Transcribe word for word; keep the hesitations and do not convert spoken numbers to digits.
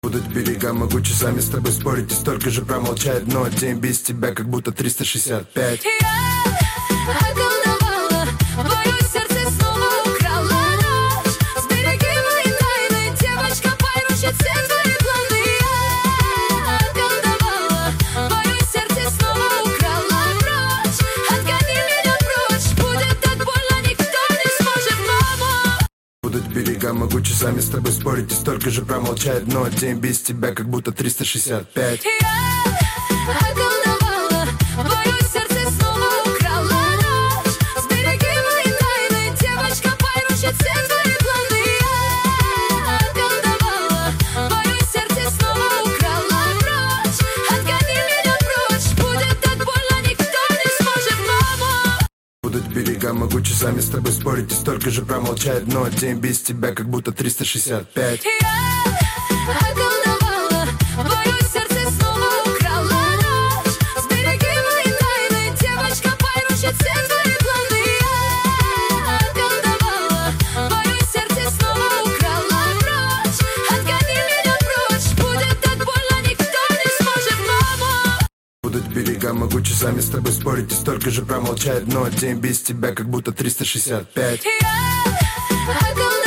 Будут берега, могу часами с тобой спорить и столько же промолчать, но день без тебя как будто триста шестьдесят пять. Я околдовала, твое сердце снова украла ночь. Сбереги мои тайны, девочка, поручит все твои планы. Я околдовала, твое сердце снова украла ночь. Отгони меня прочь, будет так больно, никто не сможет помочь. Будут берега, могу часами с тобой спорить и столько же промолчать, но день без тебя как будто триста шестьдесят пять. Я околдовала, твое сердце снова украла ночь. Сбереги мои тайны, девочка, поручит все твои планы. Я околдовала, твое сердце снова украла ночь. Отгони меня прочь, будет так больно, никто не сможет помочь. Будут берега, могу часами с тобой спорить и столько же промолчать, но день без тебя как будто триста шестьдесят пять. Я околдовала, твое сердце снова украла ночь. Сбереги мои тайны, девочка, поручит все твои планы. Я околдовала, твое сердце снова украла ночь. Отгони меня прочь, будет так больно, никто не сможет помочь. Будут берега, могу часами с тобой спорить и столько же промолчать, но день без тебя как будто триста шестьдесят пять. Я околдовала.